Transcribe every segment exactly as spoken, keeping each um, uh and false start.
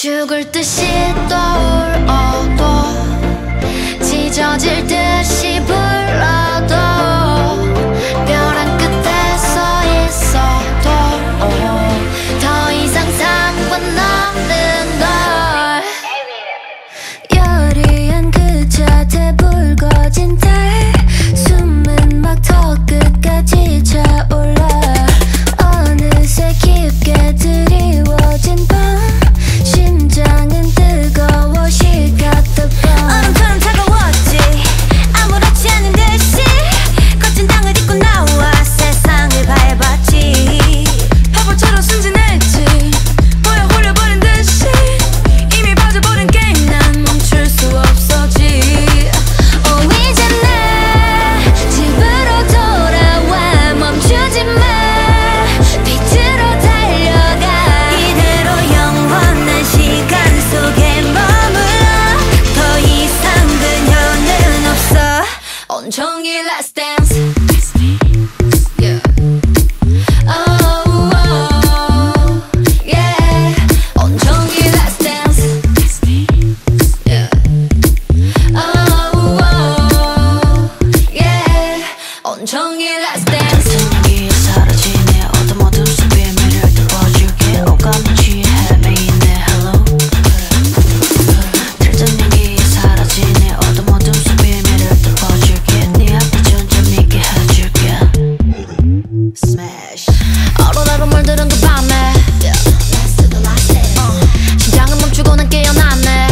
죽을 듯이 떠올어도 찢어질 듯이 불러도 벼랑 끝에 서 있어도 더 이상 상관없는 걸. 여리한 그 자태 붉어진 달 숨은 막 턱 끝까지 차올라 어느새 깊게 드리워진 밤 심장은 뜨거워 She got the bomb. 얼음처럼 차가웠지 아무렇지 않은 듯이 거친 땅을 딛고 나와 세상을 밟았지. 바보처럼 순진했지 보여 홀려버린 듯이 이미 빠져버린 게임 난 멈출 수 없었지. 오 이제 내 집으로 돌아와 멈추지 마 빛으로 달려가 이대로 영원한 시간 속에 머물러 더 이상 그녀는 없어. 온종일 Let's dance. Yeah. Oh, oh, yeah. 온종일 Let's dance. Yeah. Oh, oh, yeah. 온종일 Let's dance. 여기에 사라진 내 어둠 어둠 속에 매를 덮어줄게 오감을 취해 헤매인 내 hello 들뜬 연기에 사라진 내 어둠 어둠 속에 매를 덮어줄게 네 앞에 존재 믿게 해줄게 Smash 어로라로 물들은 그 밤에 어, 심장은 멈추고 난 깨어났네.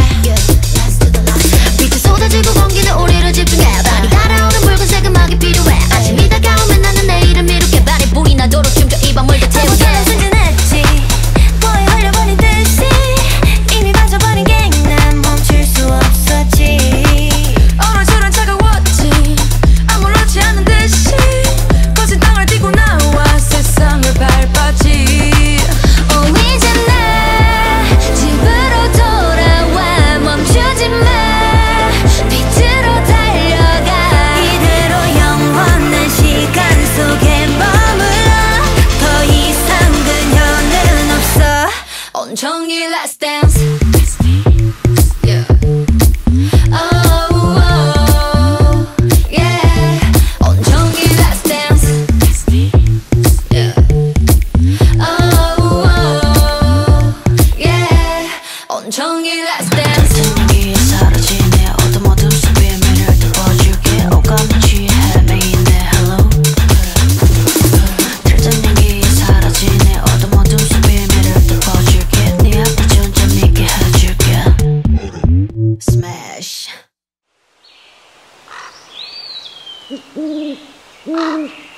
빛이 쏟아지고 공기는 우리를 집중해 발이 달아오는 붉은색 음악이 필요해. 아침이 다가오면 나는 내일을 미루게 발이 보이나도록 춤춰 이 밤을 다 태우게. 바보처럼 순진했지 보여 홀려버린 듯이 이미 빠져버린 게임 난 멈출 수 없었지. 얼음처럼 차가웠지 아무렇지 않은 듯이 거친 땅을 딛고 나와 세상을 밟았지. 오 이제 내 집으로 돌아와 멈추지 마 빛으로 달려가 이대로 영원한 시간 속에 머물러 더 이상 그녀는 없어. 온종일 Let's dance. Yeah. Oh, oh, yeah. 온종일 Let's dance. Yeah. Oh, oh, yeah. 온종일 Let's dance. 여기에 사라진 내 어둠 어둠 속에 매를 덮어줄게 오감을 취해 헤매인 내 hello 들뜬 연기에 사라진 내 어둠 어둠 속에 매를 덮어줄게 네 앞에 존재 믿게 해줄게 Smash